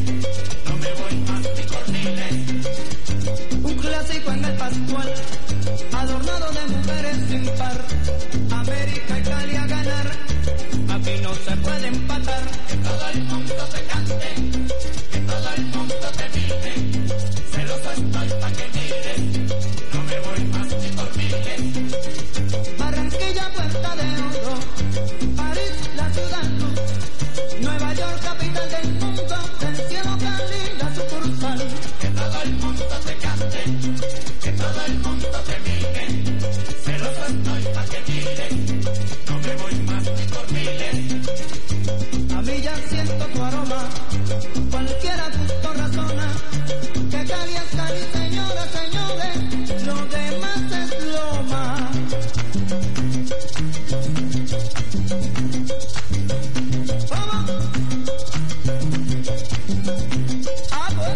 no me voy más ni por miles. Un clásico en el Pascual, adornado de mujeres sin par. América y Cali a ganar, aquí no se puede empatar. Que todo el mundo te cante, que todo el mundo te mire. Celoso estoy pa' que mires, no me voy más ni por miles. Barranquilla, Puerta de Oro, París, la ciudad luz, Nueva York, capital del mundo, del cielo Cali, la sucursal. Que todo el mundo te cante, que todo el mundo te mire. Celoso estoy pa' que mires, no me voy más ni por miles. A mí ya siento tu aroma, cualquiera gusto razona, que Cali es Cali, señoras, señores, lo demás es loma. ¿Cómo? Ah, pues.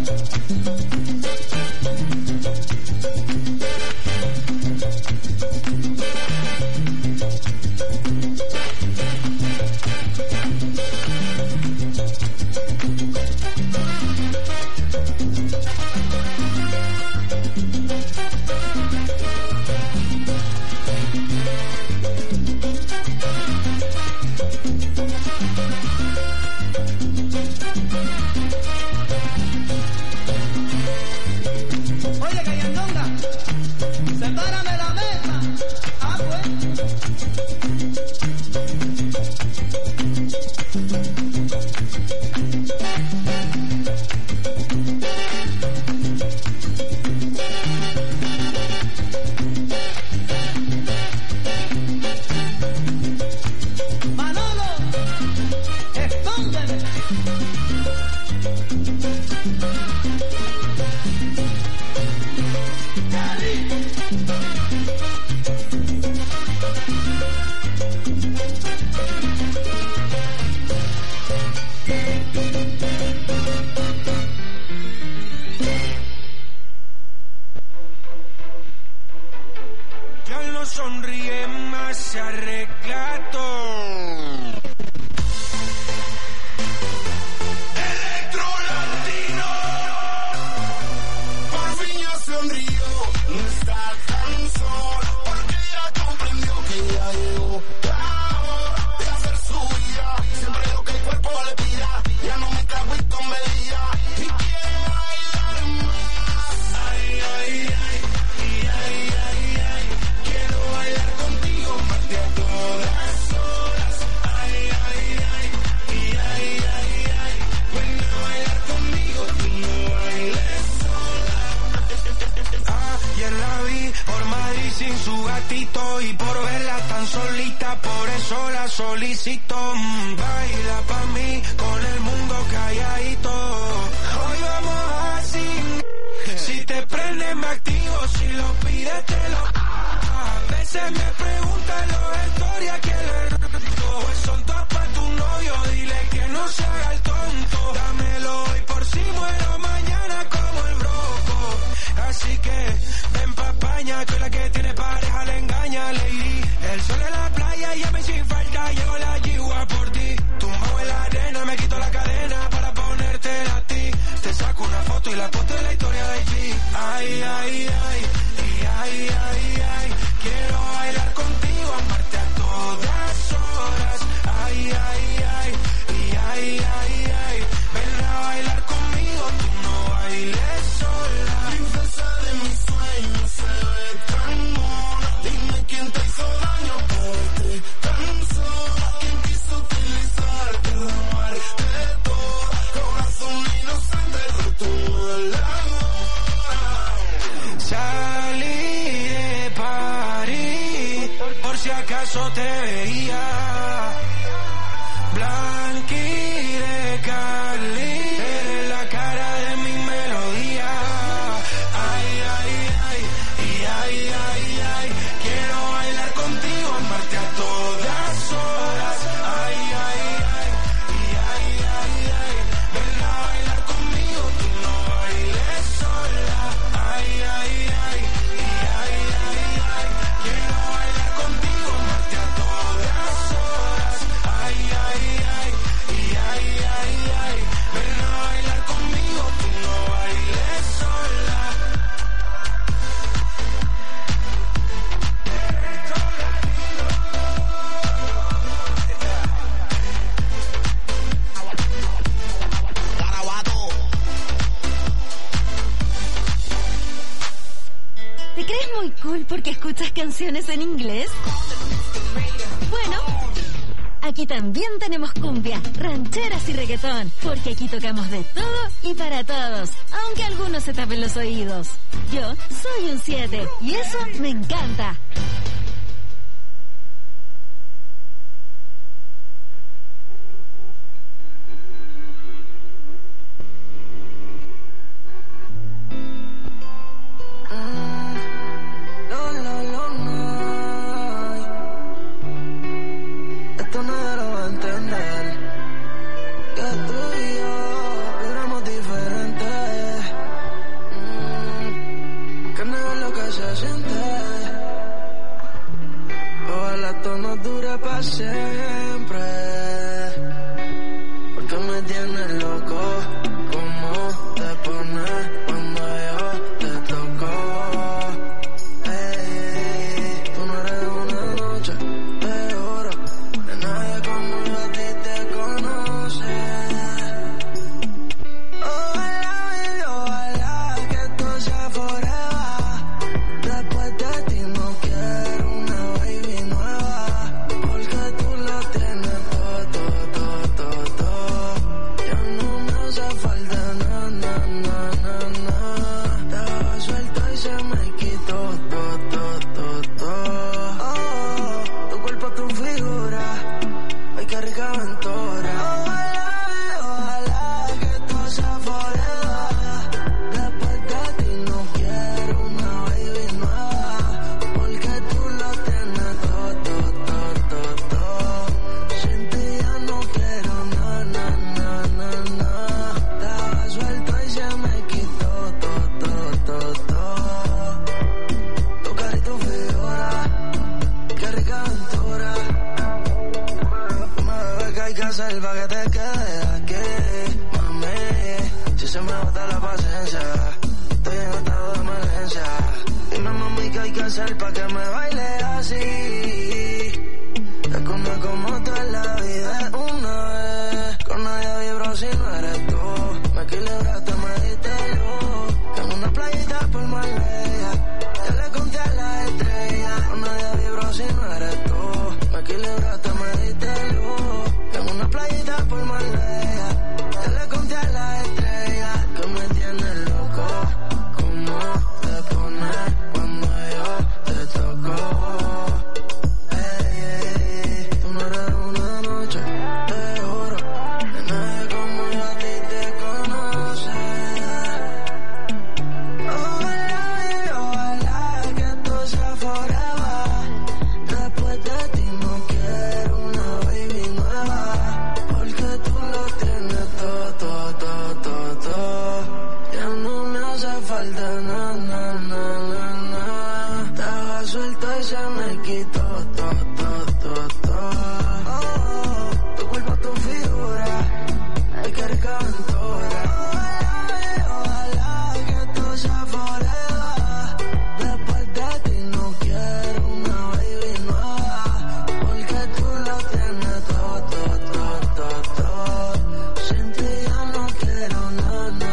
Oye, Cayandonga, sepárame la mesa. Ah, pues. Manolo, escóndeme. Ya no sonríe más, se arregla todo. Electro Latino, por fin ya sonrió, no está tan solo, porque ya comprendió que ya llegó la hora de hacer su vida, siempre lo que el cuerpo le pida, ya no me cago y con medida, y quiero bailar más, ay, ay, ay, y ay, ay, ay, quiero bailar contigo, más de a todas horas, ay, ay, ay, y ay, ay, ay, ven a bailar conmigo, tú no bailes sola. Ayer la vi por Madrid sin su gatito y por verla tan solita, por eso la solicito. Baila pa' mí con el mundo calladito. Hoy vamos así. Si te prende me activo, si lo pides te lo. A veces me preguntan los historias que le rico. Pues son todas pa' tu novio, dile que no se haga el tonto. Dámelo hoy por si muero mañana como el broco. Así que ven pa' España, que la que tiene pareja le engaña, lady. El sol en la playa, llame sin falta, llego la yigua por ti. Tumbado en la arena, me quito la cadena para ponértela a ti. Te saco una foto y la posto en la historia de IG. Ay, ay, ay, y ay, ay, ay, quiero bailar contigo, amarte a todas horas. Ay, ay, ay, y ay, ay, ay, ven a bailar conmigo, tú no bailes sola. Princesa de mis sueños, se ve tan mona. Dime quién te hizo daño por verte tan sola. Quién quiso utilizarte, robarte todo. Corazón inocente, roto la Salí de París, por si acaso te veía. Blanqui de Cali, eres la cara de mi melodía. Ay, ay, ay, y ay, ay, ay, quiero bailar contigo, amarte a todas horas. Ay, ay, ay, y ay, ay, ay, ven a bailar conmigo, tú no bailes sola. Ay, ay, ay, y ay, ay, ay, quiero bailar contigo, amarte a todas horas. Ay, ay, ay, y ay, ay, ay, ven a bailar full porque escuchas canciones en inglés? Bueno, aquí también tenemos cumbia, rancheras y reggaetón, porque aquí tocamos de todo y para todos, aunque algunos se tapen los oídos. Yo soy un 7 y eso me encanta. Siempre, porque me tienes loco. ¿Cómo te pones cuando yo te toco? Hey, tú no eres una noche de oro, de nadie como yo a ti te conoce. Ojalá, baby, ojalá que esto sea forever. Después de ti no quiero una baby nueva. Salva que te quedes aquí, mami. Si se me bota la paciencia, estoy en estado de emergencia. Dime, mami, ¿qué hay que hacer pa' que me baile así? Es que una como tú en la vida es una vez. Con nadie vibro si no eres tú. Me equilibraste, me diste luz. En una playita por Marbella, yo le conté a la estrella. Con nadie vibro si no eres tú. Me equilibraste, me diste luz. En una playita por Marbella, yo le conté a la estrella que me tiene loco. ¿Cómo te pones cuando yo te toco? Hey, hey, tú no eres una noche de oro, de nadie como yo a ti te conoce. Ojalá, baby, ojalá que esto sea forever. Después de ti no quiero una baby nueva. Porque tú lo tienes todo. Ya no me hace falta nada. Estaba suelto y se me quitó todo. Tu cuerpo, tu figura, hay que recaventura. Ojalá que esto sea forever. Después de ti no quiero una baby nueva. Porque tú lo tienes todo. Sin ti ya no quiero nada.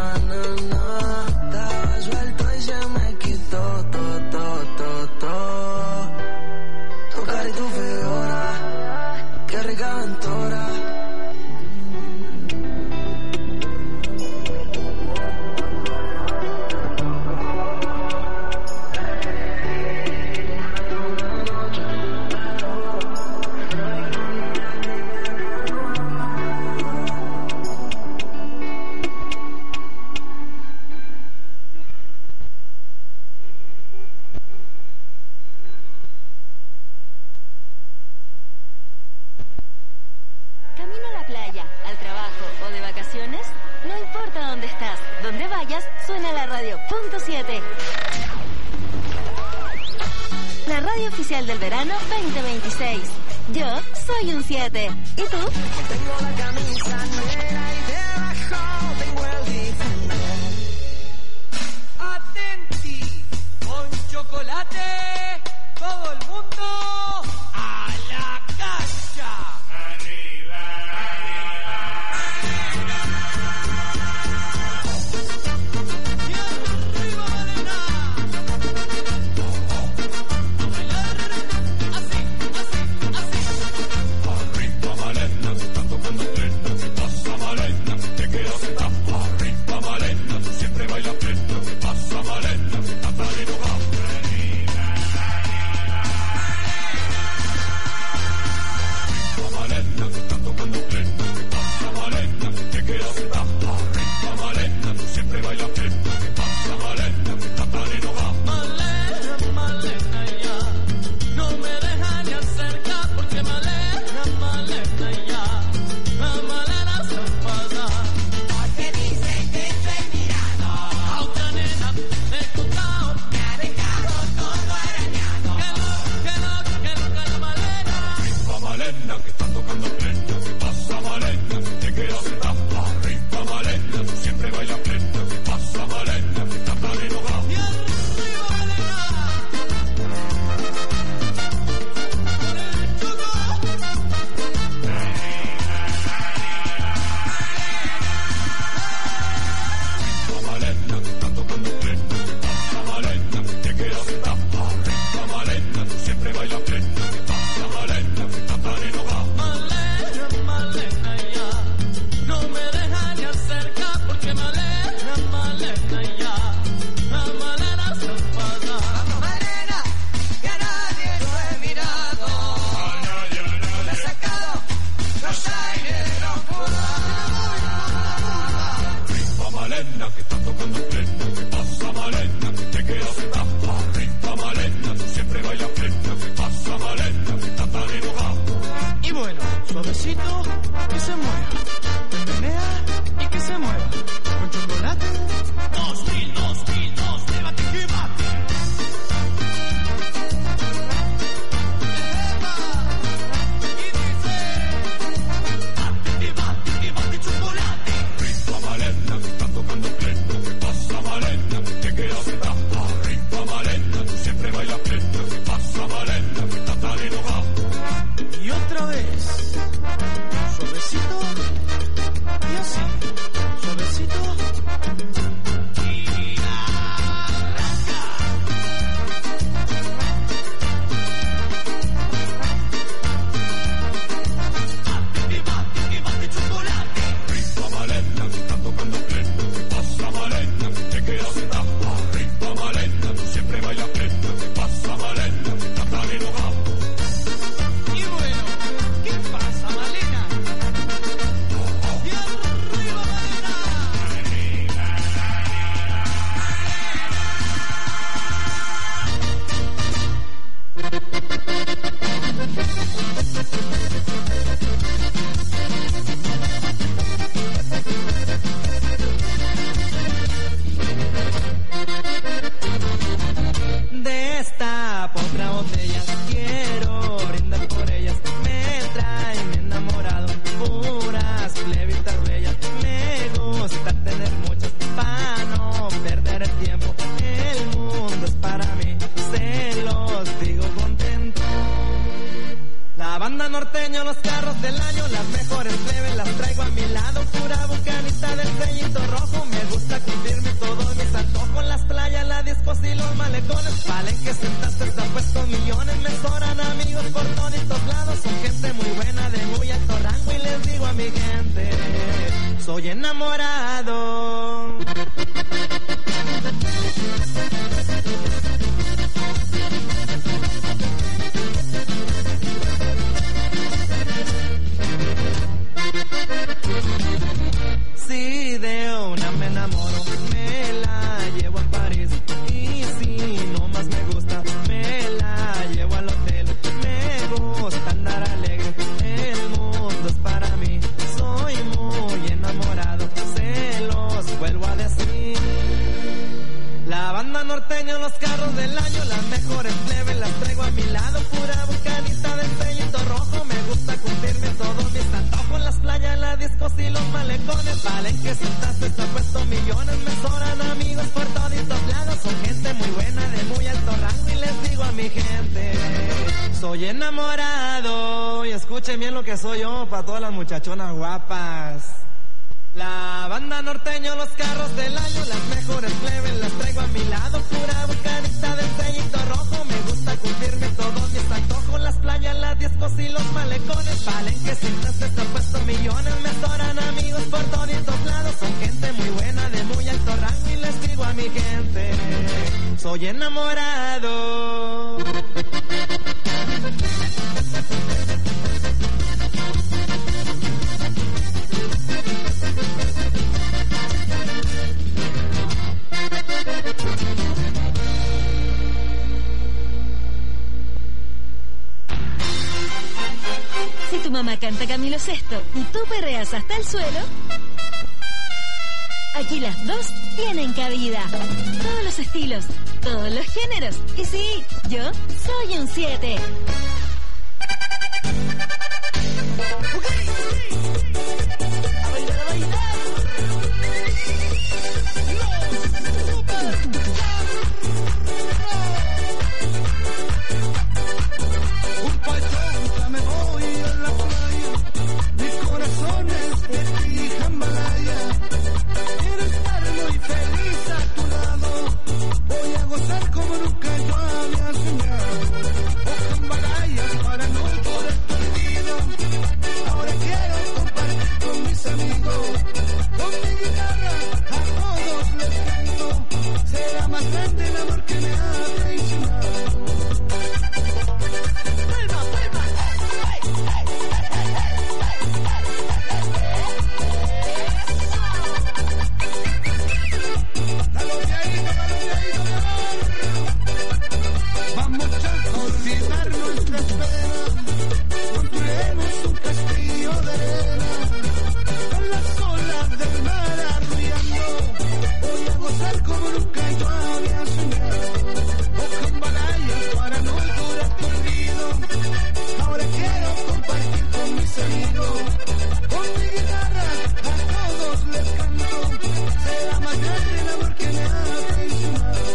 Estaba suelto y se me quitó todo. Tu cara y tu figura, qué rica aventura. Camino a la playa, al trabajo o de vacaciones, no importa dónde estás, donde vayas, suena la radio. Punto 7. La radio oficial del verano 2026. Yo soy un 7. ¿Y tú? Tengo la camisa negra y debajo tengo el Defender. Atenti, con chocolate, todo el mundo a la cancha. Arriba, arriba. Y arriba, arena. Malena, que está tocando plena. ¿Qué pasa, Malena? Te quedas arriba, Malena. Tú siempre bailas plena. ¿Qué pasa, Malena? Que estás tan enojado. Y bueno, suavecito, que se mueva. Que menea y que se mueva. Con chocolate. 2002, llévate que bate. Y otra vez, suavecito y así, suavecito y arranca. Bate chocolate. Arriba, Malena, que está tocando plena. ¿Qué pasa, Malena? Te quedas arriba, Malena. Tú siempre bailas plena. ¿Qué pasa, Malena? Que estás tan enojado. Y bueno, ¿qué pasa, Malena? Y arriba, Malena. Destapo otra botella, quiero brindar por ellas. Me traen enamorado, puras plebitas bellas. Me gusta tener muchas para no perder el tiempo. El mundo es para mí, se los digo contento. La banda norteña, los carros del año, las mejores plebes las traigo a mi lado. Pura bucanita del sellito rojo, me gusta cumplirme todos mis antojos. Las playas, las discos y los malecones, Palenque, sentaste, está puesto millones. Me sobran amigos por todos lados, son gente muy buena de muy alto rango. Y les digo a mi gente, soy enamorado. Si de una me enamoro, me la llevo a París. Y si no más me gusta, me la llevo al hotel. Me gusta andar alegre, el mundo es para mí. Soy muy enamorado, se los vuelvo a decir. La banda norteña, los carros del año, las mejores plebes las traigo a mi lado. Pura bucanita del sellito rojo, me gusta cumplirme todos mis antojos. Las playas, las discos y los malecones, Palenque, sentaste, está puesto millones. Me sobran amigos por todos lados, son gente muy buena de muy alto rango. Y les digo a mi gente, soy enamorado. Y escuchen bien lo que soy yo para todas las muchachonas guapas. La banda norteña, los carros del año, las mejores plebes las traigo a mi lado. Pura bucanita del sellito rojo, me gusta cumplirme todos mis antojos. Las playas, las discos y los malecones, Palenque, sentaste, está puesto millones. Me sobran amigos por todos lados, son gente muy buena de muy alto rango. Y les digo a mi gente, soy enamorado. Si tu mamá canta Camilo Sesto y tú perreas hasta el suelo, aquí las dos tienen cabida. Todos los estilos, todos los géneros. Y sí, yo soy un 7. A bailar, a bailar. Un pachón, me voy a la playa. Mi corazón es de ti, jambalaya. Quiero estar muy feliz a tu lado. Voy a gozar como nunca yo había soñado. Oh, jambalaya, para no poder perdido. Ahora quiero compartir con mis amigos. Con mi guitarra a todos les canto. Será más grande el amor que me ha traicionado. Voy a gozar como nunca yo había soñado. O jambalaya para no llorar dormido. Ahora quiero compartir con mis amigos. Con mi guitarra a todos les canto. Será más grande el amor que me ha traicionado.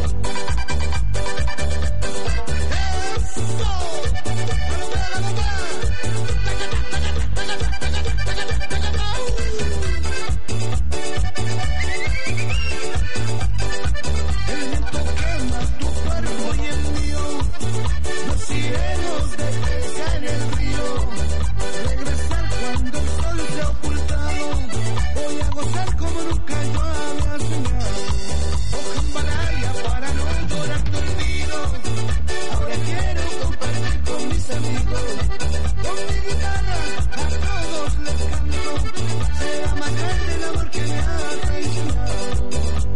El viento quema tu cuerpo y el mío. Los cielos de pesca en el río. Regresar cuando el sol se ha ocultado. Voy a gozar como nunca yo había soñado. O jambalaya para no llorar dormido. Ahora quiero compartir con mis amigos. Con mi guitarra a todos les canto. Será más grande el amor que me ha traicionado.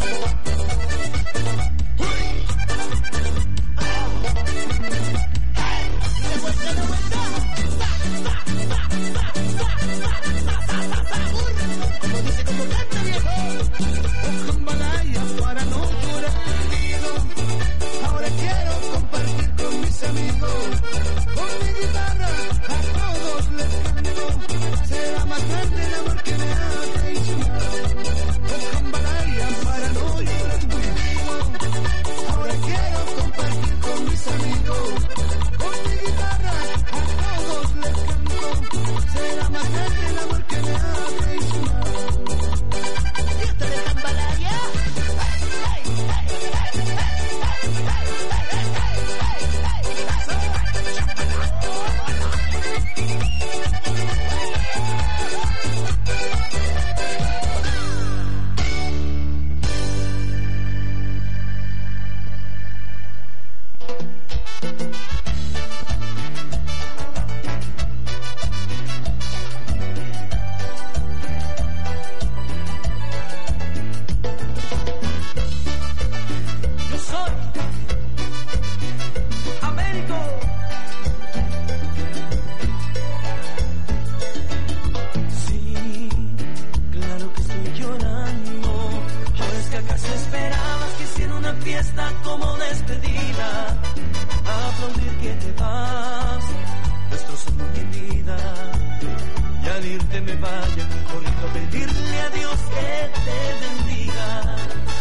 Como dice, como canta, viejo. O jambalaya para no llorar perdido. Ahora quiero compartir con mis amigos. Con mi guitarra a todos les canto. Será más grande el amor que me ha traicionado. O jambalaya para no llorar perdido. Ahora quiero compartir con mis amigos. Con mi guitarra a todos les canto. Será más grande el amor que me ha traicionado. Fiesta de jambalaya. Yo soy Américo. Sí, claro que estoy llorando. ¿O es que acaso esperabas que hiciera una fiesta como despedida? Aplaudir que te vas, destrozando mi vida. Y al irte me vaya corriendo a pedirle a Dios que te bendiga.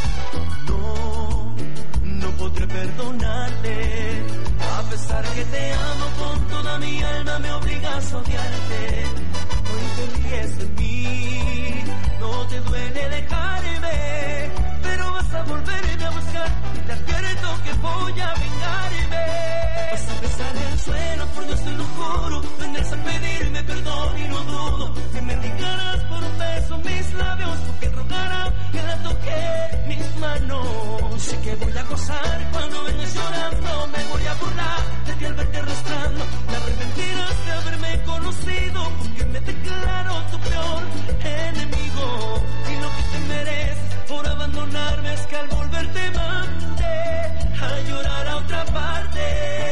No podré perdonarte. A pesar que te amo con toda mi alma, me obligas a odiarte. Hoy te ríes de mí, no te duele dejarme, pero vas a volverme a buscar. Te advierto que voy a vengarme. Vas a besar el suelo, por Dios te lo juro. Vendrás a pedirme perdón y no dudo. Si me indicarás por un beso mis labios, porque rogará que la toque mis manos. Sé que voy a gozar cuando vengas llorando. Me voy a burlar de ti al verte arrastrando. Te arrepentirás de haberme conocido, porque me declaro tu peor enemigo. Y lo que te mereces por abandonarme es que al volver te mande a llorar a otra parte.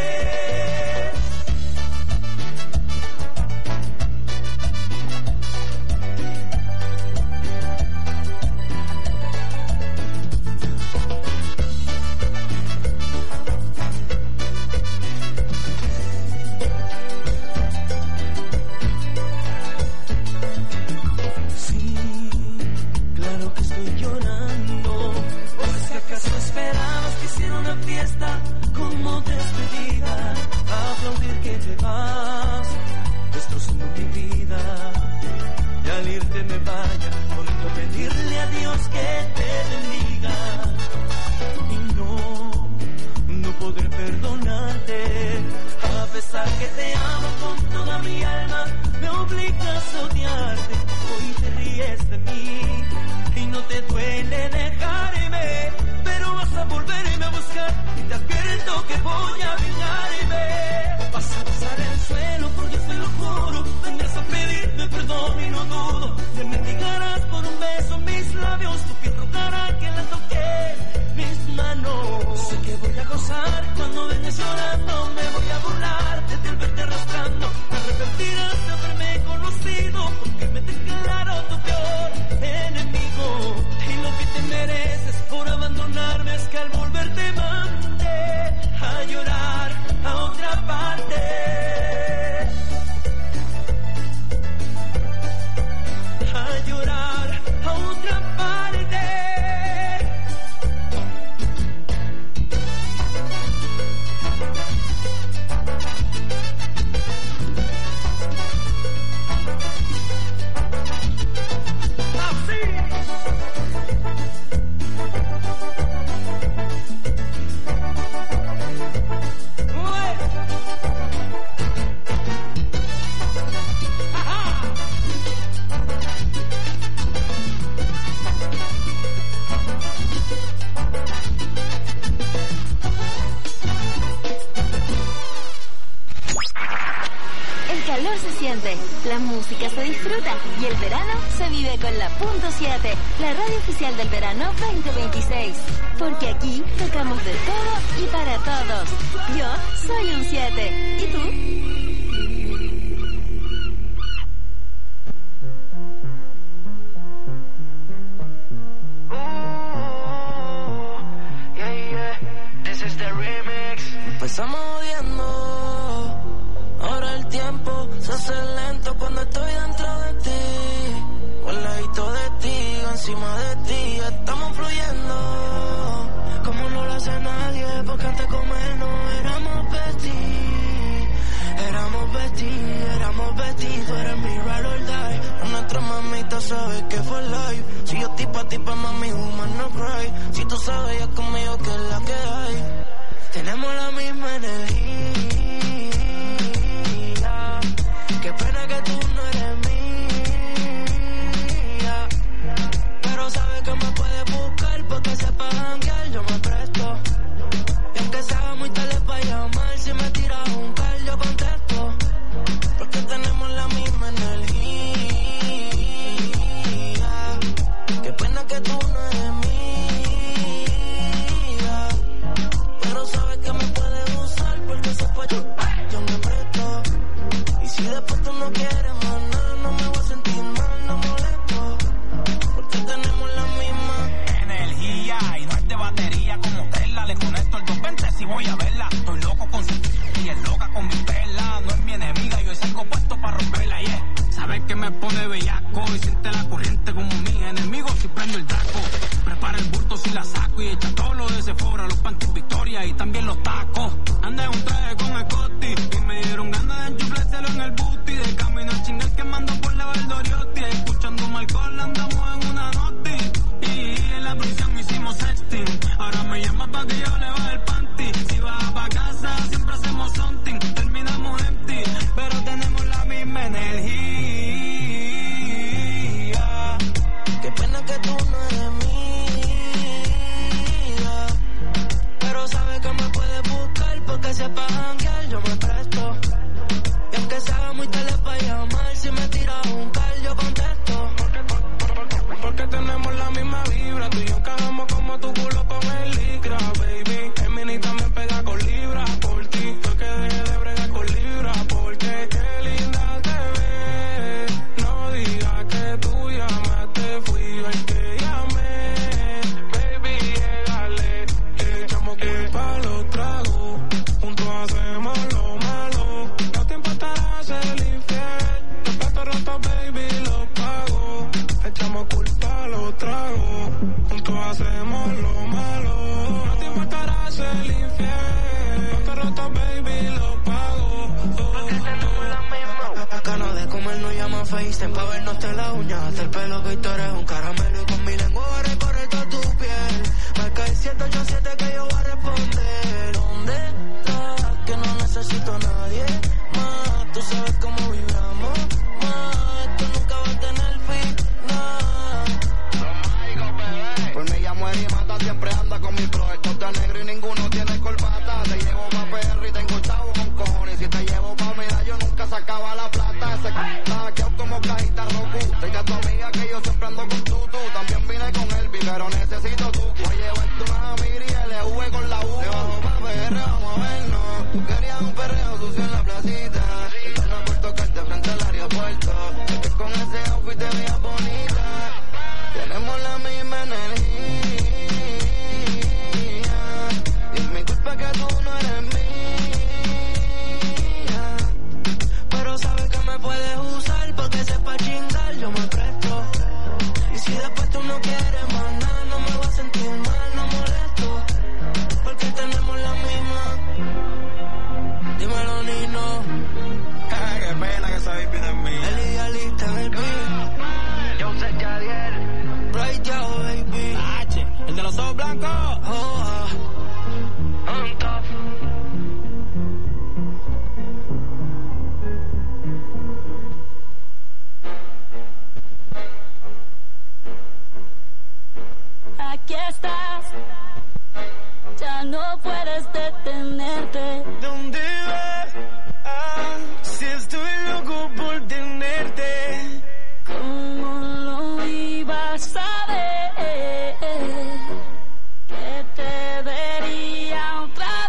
Sí, claro que estoy llorando. ¿O es que acaso esperabas que hiciera una fiesta como despedida? Aplaudir que te vas, destrozando mi vida. Y al irte me vaya corriendo a pedirle a Dios que te bendiga. Y no podré perdonarte. A pesar que te amo con toda mi alma, me obligas a odiarte. Hoy te ríes de mí y no te duele dejarme, pero vas a volverme a buscar. Y te advierto que voy a vengarme. Vas a besar el suelo, por Dios te lo juro. Vendrás a pedirme perdón y no dudo. Te mendigarás por un beso mis labios. Tu piel rogará que la toque mis manos. Sé que voy a gozar cuando vengas llorando. Me voy a burlar de ti al verte arrastrando. Te arrepentirás de haberme conocido, porque me declaro tu peor enemigo. Y lo que te Vive con la .7, la radio oficial del verano 2026. Porque aquí tocamos de todo y para todos. Yo soy un 7. ¿Y tú? Empezamos odiando, ahora el tiempo se hace lento cuando estoy dentro de ti. Al ladito de ti, encima de ti, estamos fluyendo. Como no lo hace nadie, porque antes de comernos éramos besties. Éramos besties, tú eres mi ride or die. Nuestra mamita sabe que fue live. Si yo tipo a tipo, mami, woman no cry. Si tú sabes ya conmigo que es la que hay. Tenemos la misma energía. Qué pena que tú no eres mía. Pero sabes que me puedes buscar porque sepas janguear, yo me presto. Y aunque sea muy tarde para llamar, si me tiras un call yo contesto. Porque tenemos la misma energía. Qué pena que tú no eres mía. Pero sabes que me puedes usar porque sepa yo me presto. Y si después tú no quieres más nada, no me voy a sentir mal, no molesto. Porque tenemos la misma energía y no es de batería como Tesla. Le conecto el 220 si voy a verla. Estoy loco con su y es loca con mi perla. No es mi enemiga, yo salgo puesto para romperla, yeah. Sabes que me pone bellaco y siente la corriente como mis enemigos si prendo el taco. Prepara el bulto si la saco y echa todo lo de Sephora, los panties Victoria y también los tacos. Anda en un traje con el Coty y me dieron ganas de enchuflárselo en el booty. De camino a chingar quemando por la Valdoriotti. Escuchando Marcol andamos en una noti. Y en la prisión hicimos sexting. Ahora me llama pa' que yo le baje el panty. Si vas pa' casa siempre hacemos something. Terminamos empty, pero tenemos la misma energía. Qué pena que tú no eres mía. Pero sabes que me puedes buscar porque sepa janguear, yo me presto. Y aunque sea muy tarde para llamar, si me tiras un call yo contesto. Porque tenemos la misma vibra. Tú y yo encajamos como tu culo con el licra, baby. El mini también pega con libra por ti. Porque dejé de bregar con libra. Porque qué linda te ves. No digas que tú llamaste, fui yo el que llamé. Baby, llégale. Que echamos culpa a los tragos. Juntos hacemos lo malo. No te importará ser infiel. Los platos rotos, baby, los pago. Echamos culpa a los tragos. Juntos hacemos lo malo. No te importará ser infiel. Los platos rotos, baby, los pago. Porque tenemos la misma. Ganas de comer no llama FaceTime pa' vernos de la uña hasta el pelo que tú eres un caramelo y con mi lengua voy a recorrer toda tu piel. Marca el 787 que yo voy a responder. ¿Dónde estás? Que no necesito a nadie más. Tú sabes cómo vibramos más. Esto nunca va a tener final. Por mí ya muere y mata, siempre anda con mi bro. El top de negro y ninguno tiene corbata. Te llevo pa' PR y tengo chavo con cojones. Si te llevo pa' medallo nunca sacaba la plata. Ese hackeado como cajita Roku. Dile a tu amiga que yo siempre ando con tutu. También vine con Elvi, pero necesito tu. Voy a llevarte una Amiri y LV con la U. Le bajo pa' PR, vamos a vernos. Tú querías un perreo sucio en la placita. No por tocarte frente al aeropuerto. Es que con ese outfit te veías bonita. Tenemos la misma energía. Y es mi culpa que tú no eres mía. Pero sabes que me puedes usar porque sepa chingar, yo me presto. Y si después tú no quieres más nada, no me voy a sentir mal, no molesto. Porque tenemos la misma. Dímelo, Nino. Qué pena que esa baby no es mía. El idealista en el beat. Yo sé que ayer. Right yo, baby. H, el de los ojos blancos. Oh, On top. Aquí estás, ya no puedes detenerte. ¿Dónde vas? Si estoy loco por tenerte. ¿Cómo lo otra vez, que te vería otra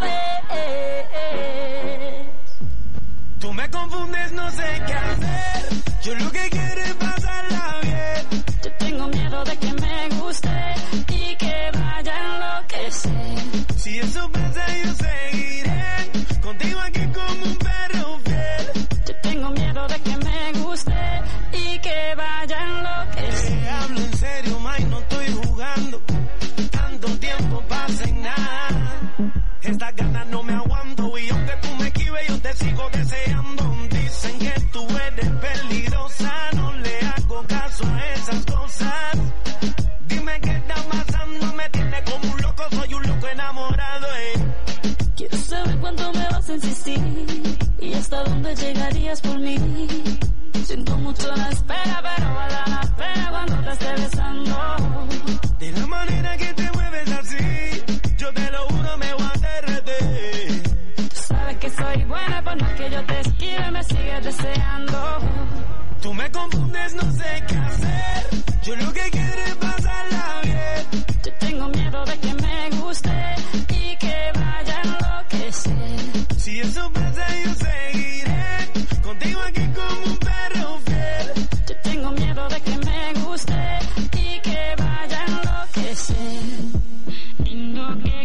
vez. Tú me confundes, no sé qué hacer. Yo lo que quiero es pasarla bien. Yo tengo miedo de que me guste y que vaya a enloquecer. Si eso pasa yo seguiré contigo aquí como un perro fiel. Yo tengo miedo de que me guste y que vaya a enloquecer. Te hablo en serio, May, no estoy jugando. Tanto tiempo pasa en nada. Estas ganas no me aguanto y aunque tú me esquives yo te sigo deseando. Dicen que tú eres peligrosa, no le hago caso a esas cosas. Dime qué está pasando, me tiene como un loco, soy un loco enamorado. Quiero saber cuánto me vas a insistir y hasta dónde llegarías por mí. Siento mucho la espera, pero vale la pena cuando te esté besando. De la manera que te mueves así, yo te lo juro me voy a derretir. Sabes que soy buena, por más que yo te esquive me sigues deseando. Tú me confundes, no sé qué hacer. Yo lo que quiero es pasarla bien. Yo tengo miedo de que me guste y que vaya a enloquecer. Si eso pasa yo seguiré contigo aquí como un perro fiel. Yo tengo miedo de que me guste y que vaya a enloquecer. Tengo que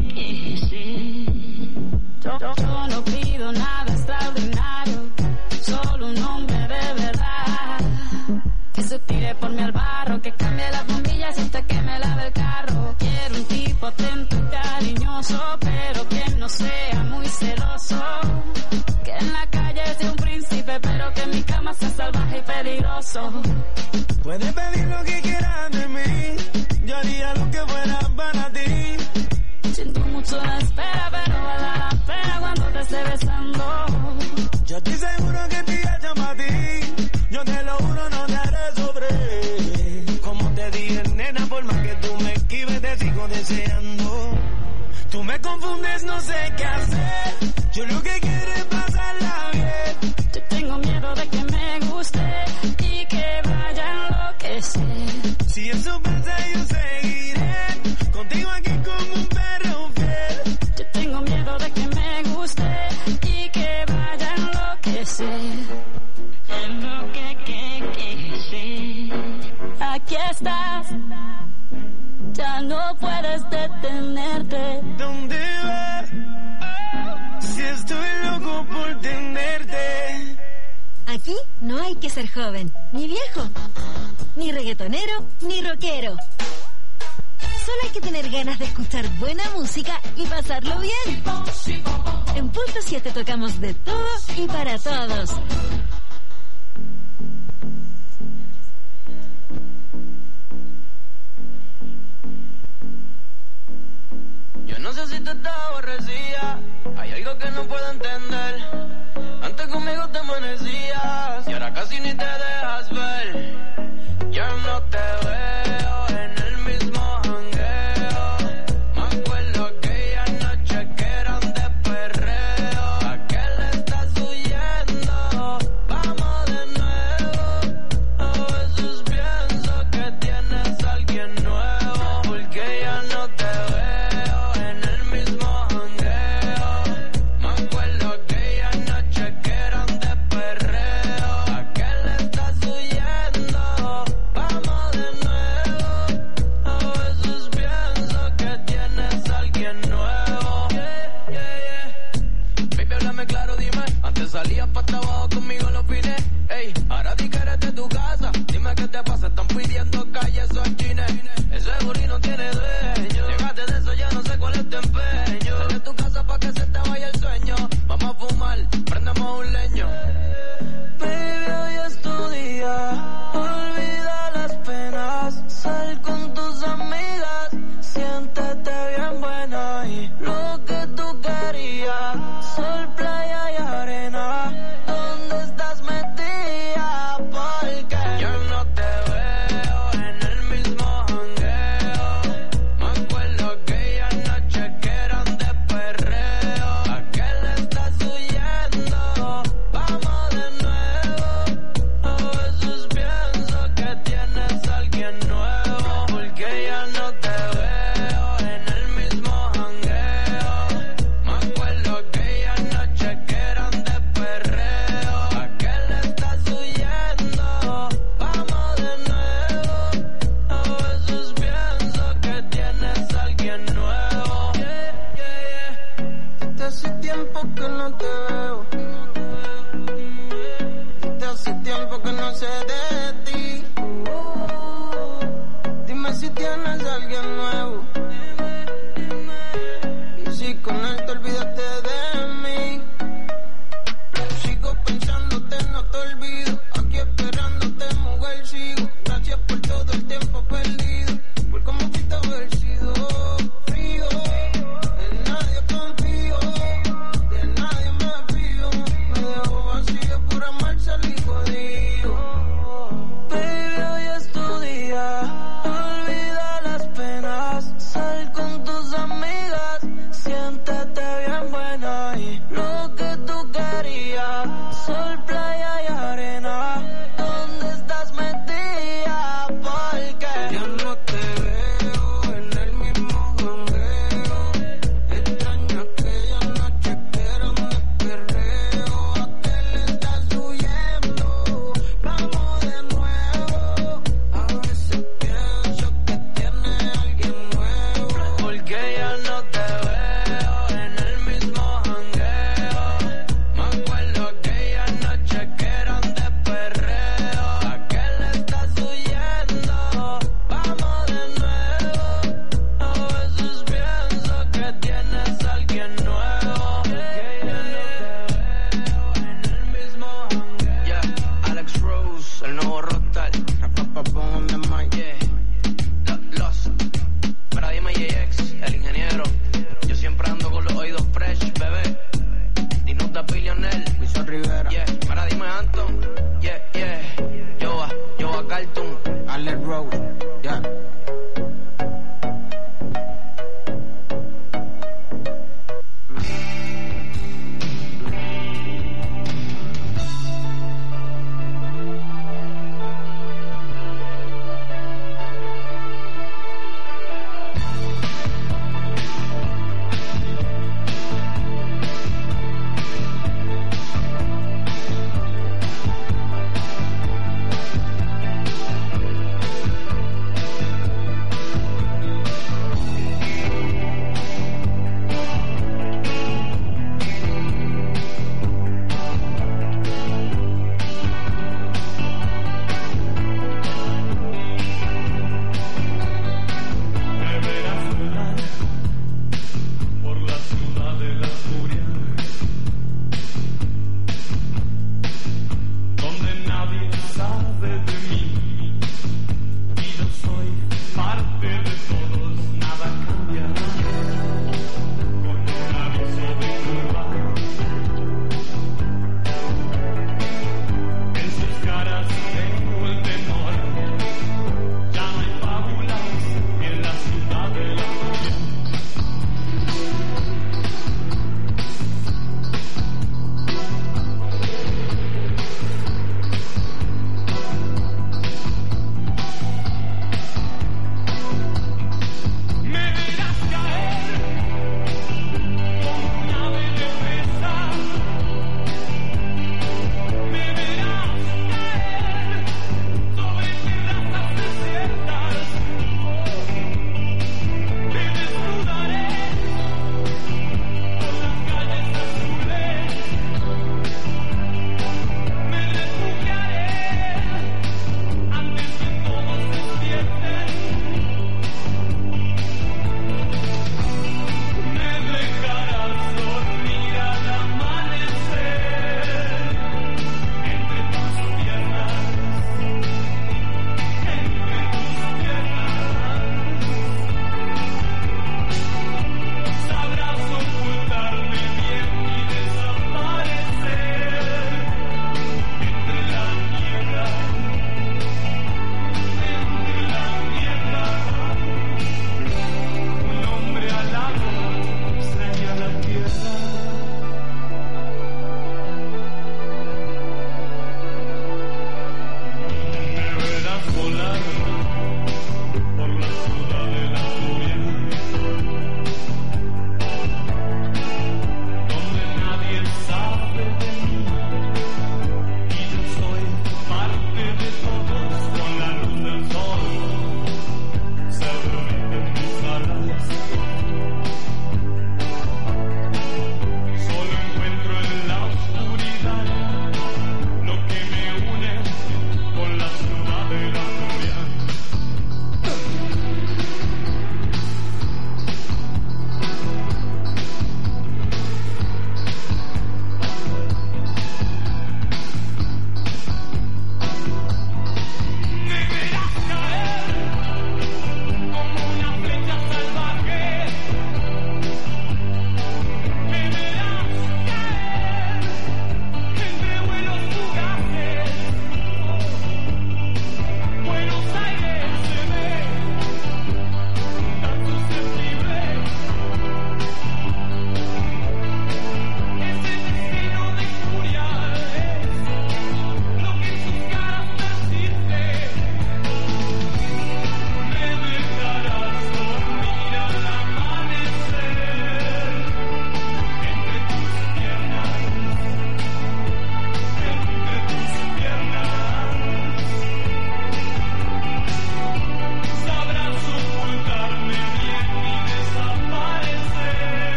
yo no pido nada extraordinario, solo un hombre de verdad que se tire por mí al barro, que cambie las bombillas hasta que me lave el carro. Quiero un tipo atento y cariñoso, pero que no sea muy celoso, que en la calle sea un príncipe, pero que en mi cama sea salvaje y peligroso. Puedes pedir lo que quieras de mí, yo haría lo que fuera para ti. Siento mucho la espera, pero vale la pena cuando te esté besando. Yo estoy seguro que te hecho para ti, yo te lo juro no te haré sobre. Como te dije, nena, por más que tú me esquives te sigo deseando. Tú me confundes, no sé qué hacer. Yo lo que quiero es pasarla bien. Yo tengo miedo de que me guste y que vaya a enloquecer. Si eso pasa yo seguiré contigo aquí como un perro fiel. Yo tengo miedo de que me guste y que vaya a enloquecer. Aquí estás, ya no puedes detenerte. ¿Dónde vas? Si estoy loco por tenerte. Aquí no hay que ser joven, ni viejo, ni reggaetonero, ni rockero. Solo hay que tener ganas de escuchar buena música y pasarlo bien. En Punto 7 tocamos de todo y para todos. Yo no sé si tú estás aborrecida, hay algo que no puedo entender. Antes conmigo te amanecías y ahora casi ni te dejas ver. Ya no te veo en el mismo jangueo. Me acuerdo aquella noche que eran de perreo. ¿A qué le estás huyendo? Vamos de nuevo. A veces pienso que tienes a alguien nuevo, porque ya no te veo en el mismo jangueo. Me acuerdo tienes a alguien nuevo. Y si con él te olvidaste de mí, sigo pensándote, no te olvido. Aquí esperándote, mujer, sigo. Gracias por todo el tiempo perdido, por cómo fuiste haber sido frío. En nadie confío, de nadie me fío. Me dejo vacío por amar, salí jodido. Baby, hoy es tu día, olvida las penas.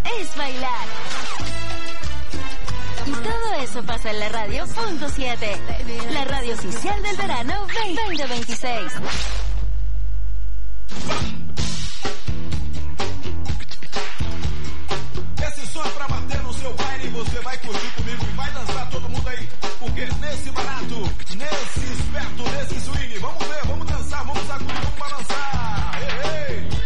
es bailar. Y todo eso pasa en la radio .7, la radio oficial del verano 2026. Esse som é pra bater no seu baile e você vai curtir comigo e vai dançar todo mundo aí. Porque nesse barato, nesse esperto, nesse swing, vamos ver, vamos dançar, vamos sacudir, vamos balançar. Ei, ei.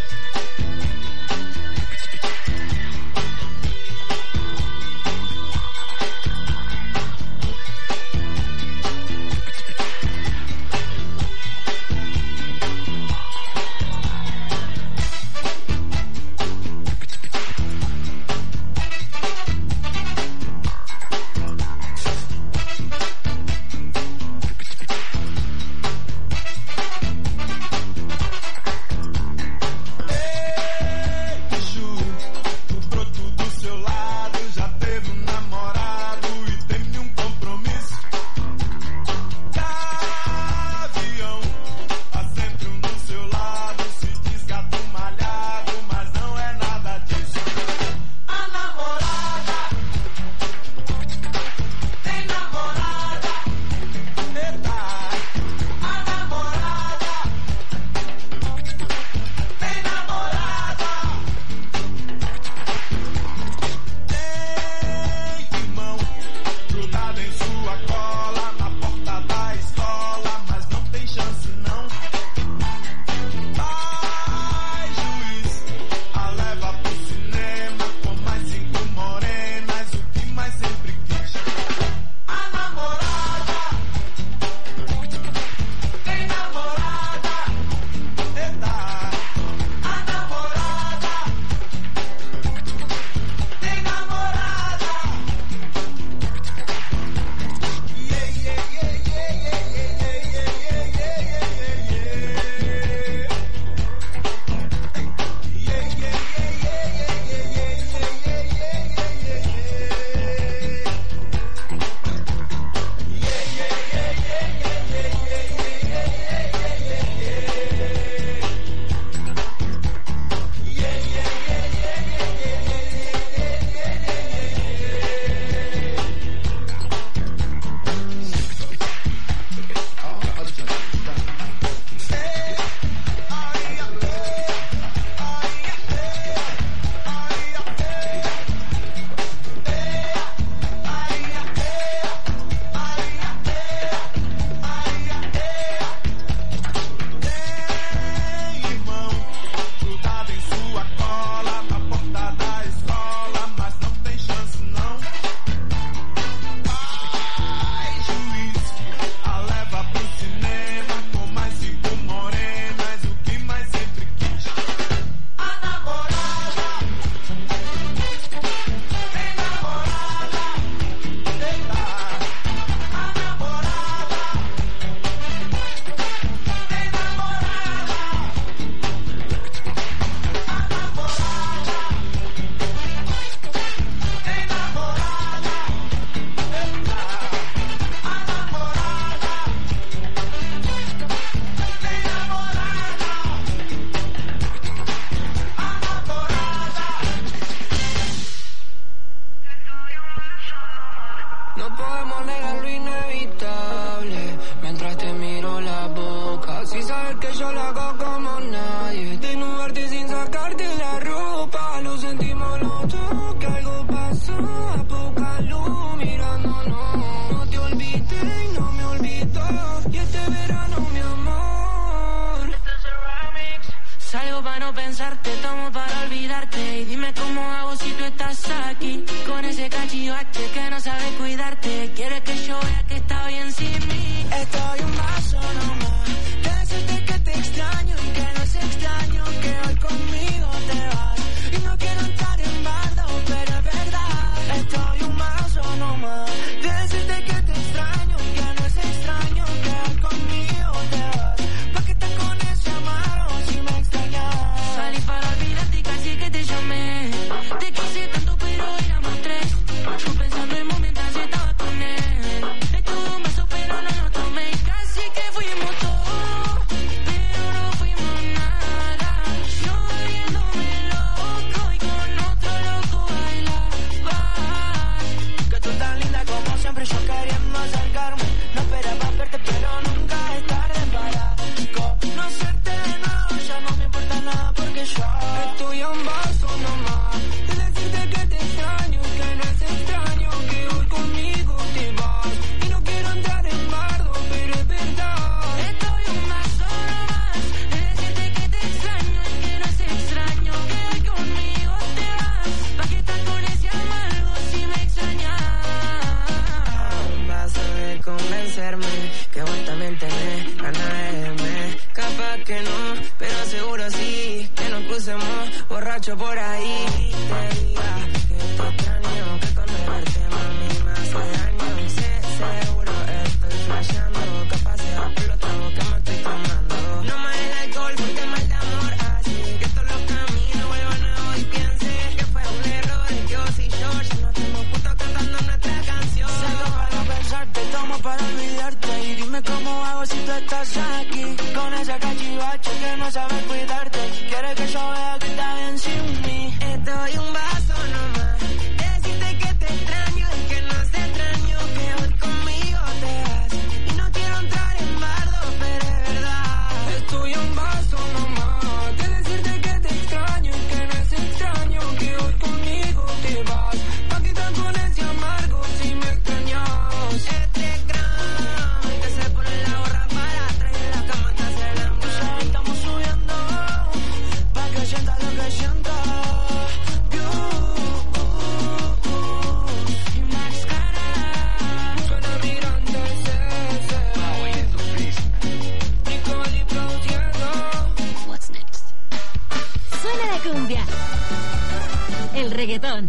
Que no sabe cuidarte, quiere que yo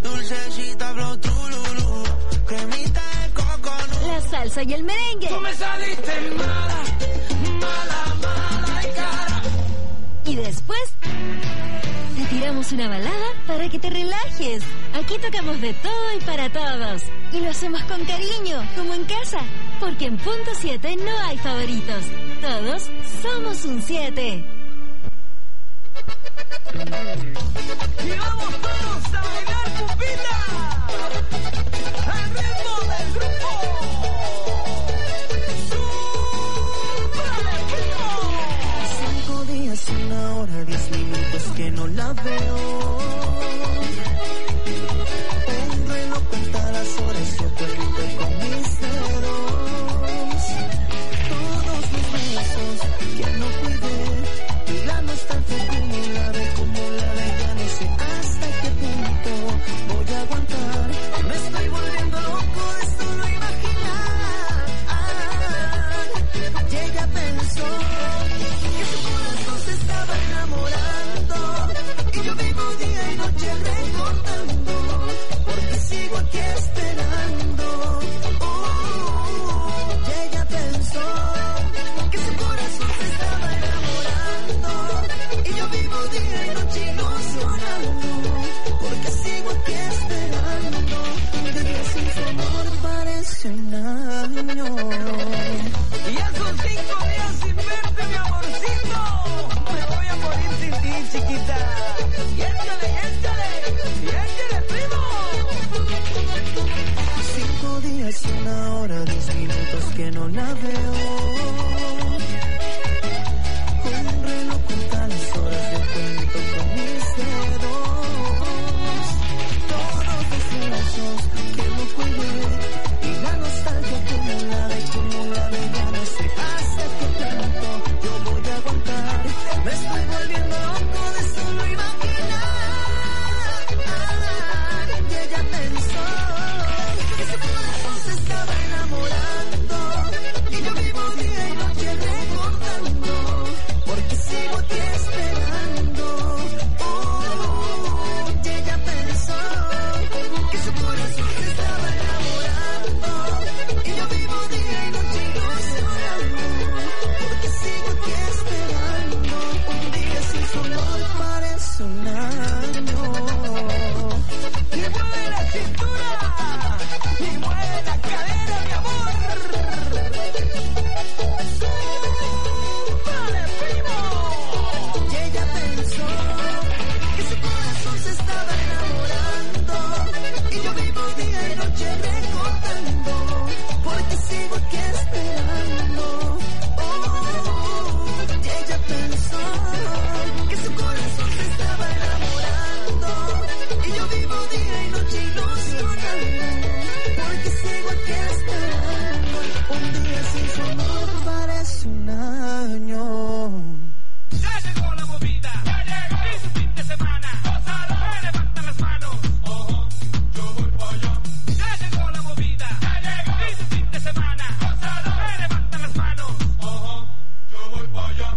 dulcecita, flow trululú, cremita de coconut. La salsa y el merengue. Tú me saliste mala, mala, mala y cara. Y después te tiramos una balada para que te relajes. Aquí tocamos de todo y para todos. Y lo hacemos con cariño, como en casa. Porque en Punto 7 no hay favoritos. Todos somos un 7. Y vamos todos a bailar pupita al ritmo del grupo. ¡Súbale, primo! 5 días, 1 hora, 10 minutos que no la veo. Un reloj cuenta las horas, yo cuento con mis dedos. Todos mis besos que no cuidé y la nostalgia acumulada ya no sé hasta qué punto voy a aguantar. Me estoy volviendo loco de solo imaginar. Y ella pensó que su corazón se estaba enamorando y yo vivo día y noche recordando porque sigo aquí esperando. Y ella pensó que su corazón se estaba enamorando y yo vivo día y noche ilusionando porque sigo aquí esperando. Un día sin su amor parece un año. Y ya son 5 días sin verte, mi amorcito. Me voy a morir sin ti, chiquita. Y échale, primo. 5 días, 1 hora, 10 minutos que no la veo. Un reloj cuenta las horas, yo cuento con mis dedos. Todos los besos que no cuidé y la nostalgia acumulada ya no sé hasta qué punto yo voy a aguantar. Me estoy volviendo loco de solo imaginar. Y ella pensó que su corazón se estaba enamorando y yo vivo día y noche recordando porque sigo aquí esperando. Y ella pensó que su corazón se estaba enamorando y yo vivo día y noche ilusionando porque sigo aquí esperando. Un día sin su amor parece un año. Y mueve la cintura. Y mueve la cadera, mi amor. ¡Súbale, primo! Y ella pensó que su corazón se estaba enamorando y yo vivo día y noche recordando porque sigo aquí esperando. Y ella pensó que su corazón se estaba enamorando y yo vivo día y noche ilusionando porque sigo aquí esperando. Un día sin su amor parece un año. Ya llegó la movida. Y su fin de semana. Me levantan las manos. Yo voy para allá. Ya llegó la movida. Y su fin de semana. Me levantan las manos. Yo voy para allá.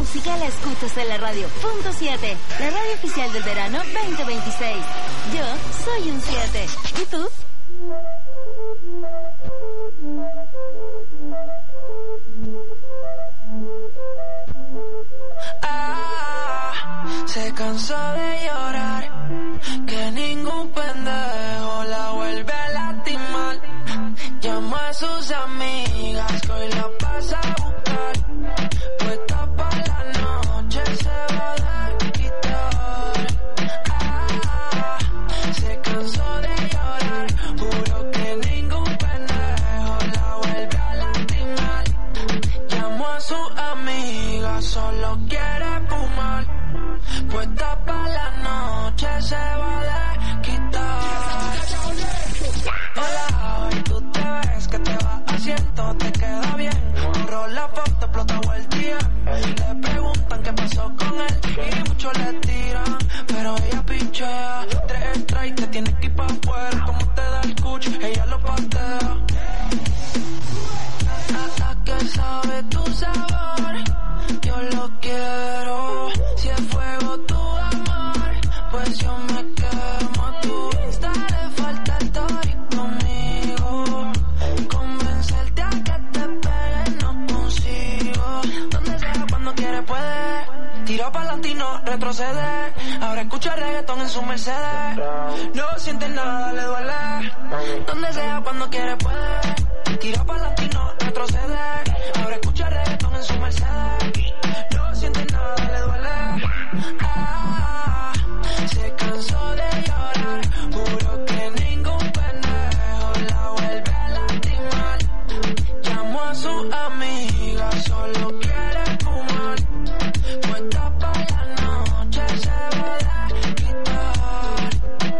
música la escuchas en la radio. Punto 7, la radio oficial del verano 2026. Yo soy un 7. ¿Y tú? Se cansó de llorar, que ningún pendejo la vuelve a lastimar. Llamó a sus amigas que hoy la pasa a buscar. Puesta pa' la noche se va a quitar. Se cansó de llorar, juro que ningún pendejo la vuelve a lastimar. Llamó a sus amigas, solo quiere fumar. Puesta pa' la noche se va a quitar. Hola, hoy tú te ves que te vas haciendo, te queda bien. Borró la foto, explotó el día. Le preguntan qué pasó con él y muchos le tiran, pero ella pinchea. 3 strikes, te tienes que ir pa' afuera. Como te da el cuch, ella lo patea. Hasta que sabe tu sabor, yo lo quiero. Si es fuego tu amor, pues yo me quemo. A tu Insta le falta el story conmigo. Convencerte a que te pegue no consigo. Donde sea, cuando quiere puede. Tiro pa'lante y no retrocede. Ahora escucha reggaetón en su Mercedes. No siente nada, le duele. Donde sea, cuando quiere puede. Tiro pa'lante y no retrocede. Ahora escucha reggaetón en su Mercedes. No siente nada, le duele. Se cansó de llorar, juro que ningún pendejo la vuelve a lastimar. Llamó a su amiga, solo quiere fumar. Puesta pa' la noche se va a quitar.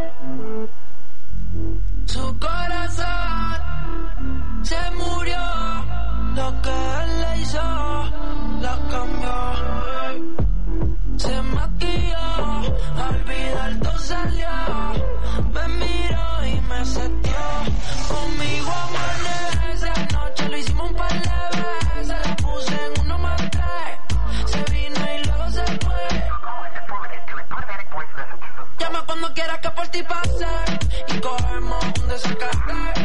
Su corazón se murió, lo que él le hizo la cambió. Se maquilló, al olvidar todo salió. Me miró y me setió. Conmigo amanece, anoche lo hicimos un par de veces. La puse en 1 más 3. Se vino y luego se fue. Llama cuando quieras que por ti pase y cogemos un desacato.